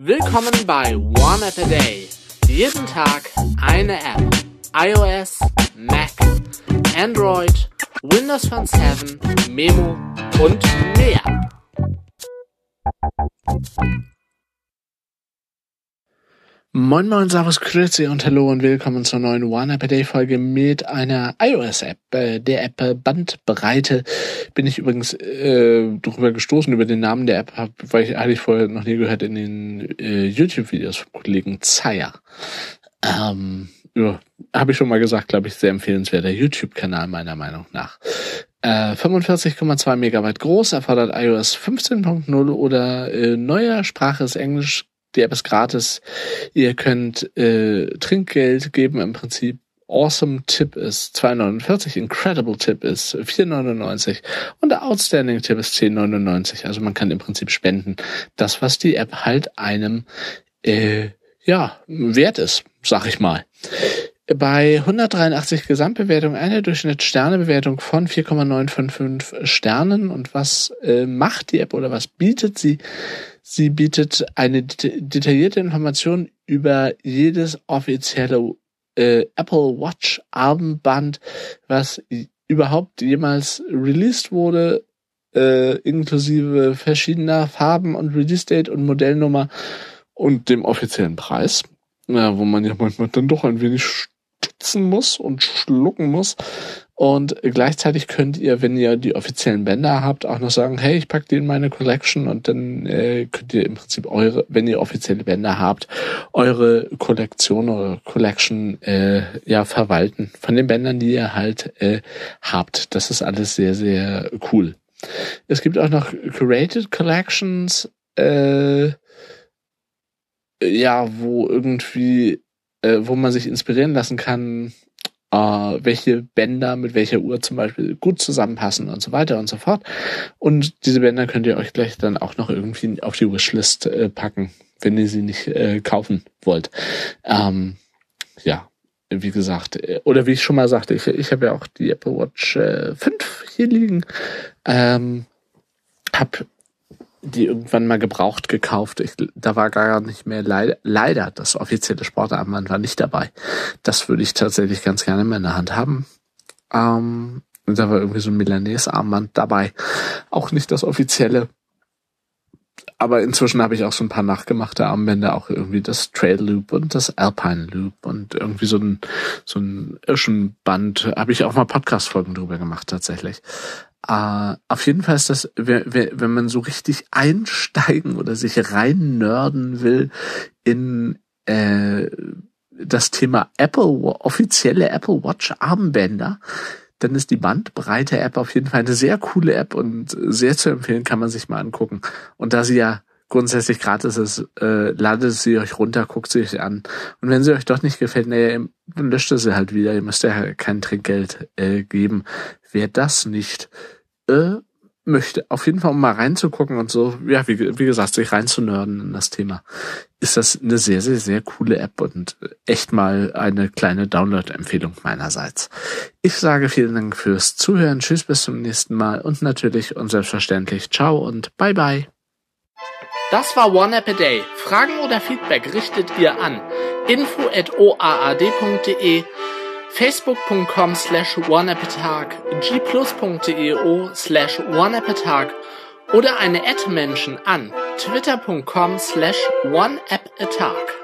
Willkommen bei One App a Day. Jeden Tag eine App. iOS, Mac, Android, Windows Phone 7, Memo und mehr. Moin moin, servus, grüezi und hallo und willkommen zur neuen One App a Day Folge mit einer iOS-App, der App Bandbreite. Bin ich übrigens drüber gestoßen, über den Namen der App, weil ich eigentlich vorher noch nie gehört in den YouTube-Videos vom Kollegen Zeyer. Habe ich schon mal gesagt, glaube ich, sehr empfehlenswerter YouTube-Kanal meiner Meinung nach. 45,2 Megabyte groß, erfordert iOS 15.0 oder neuer Sprache ist Englisch. Die App ist gratis. Ihr könnt Trinkgeld geben im Prinzip. Awesome Tip ist 2,49, Incredible Tip ist 4,99 und der Outstanding Tip ist 10,99. Also man kann im Prinzip spenden. Das, was die App halt einem wert ist, sag ich mal. Bei 183 Gesamtbewertungen eine Durchschnittssternebewertung von 4,955 Sternen. Und was macht die App oder was bietet sie? Sie bietet eine detaillierte Information über jedes offizielle Apple Watch Armband, was überhaupt jemals released wurde, inklusive verschiedener Farben und Release Date und Modellnummer und dem offiziellen Preis. Ja, wo man ja manchmal dann doch ein wenig stutzen muss und schlucken muss. Und gleichzeitig könnt ihr, wenn ihr die offiziellen Bänder habt, auch noch sagen, hey, ich pack die in meine Collection und dann könnt ihr im Prinzip wenn ihr offizielle Bänder habt, eure Kollektion oder Collection verwalten von den Bändern, die ihr halt habt. Das ist alles sehr, sehr cool. Es gibt auch noch Curated Collections, wo man sich inspirieren lassen kann, welche Bänder mit welcher Uhr zum Beispiel gut zusammenpassen und so weiter und so fort. Und diese Bänder könnt ihr euch gleich dann auch noch irgendwie auf die Wishlist packen, wenn ihr sie nicht kaufen wollt. Wie gesagt, oder wie ich schon mal sagte, ich habe ja auch die Apple Watch 5 hier liegen. Hab die irgendwann mal gebraucht gekauft. Da war gar nicht mehr leider das offizielle Sportarmband war nicht dabei. Das würde ich tatsächlich ganz gerne mal in der Hand haben. Und da war irgendwie so ein Milanese-Armband dabei. Auch nicht das offizielle. Aber inzwischen habe ich auch so ein paar nachgemachte Armbänder, auch irgendwie das Trail Loop und das Alpine Loop und irgendwie so ein Irschenband. Habe ich auch mal Podcast-Folgen drüber gemacht tatsächlich. Auf jeden Fall ist das, wenn man so richtig einsteigen oder sich rein nörden will in das Thema offizielle Apple Watch Armbänder, dann ist die Bandbreite App auf jeden Fall eine sehr coole App und sehr zu empfehlen, kann man sich mal angucken. Und da sie ja grundsätzlich gratis ist, ladet sie euch runter, guckt sie euch an. Und wenn sie euch doch nicht gefällt, dann löscht ihr sie halt wieder. Ihr müsst ja kein Trinkgeld geben. Wer das nicht möchte, auf jeden Fall, um mal reinzugucken und so, ja, wie gesagt, sich reinzunörden in das Thema, ist das eine sehr, sehr, sehr coole App und echt mal eine kleine Download-Empfehlung meinerseits. Ich sage vielen Dank fürs Zuhören, tschüss, bis zum nächsten Mal und natürlich und selbstverständlich ciao und bye bye. Das war One App a Day. Fragen oder Feedback richtet ihr an info@oaad.de, facebook.com/oneappatag, gplus.io/oneappatag oder eine @Menschen an twitter.com/oneappatag.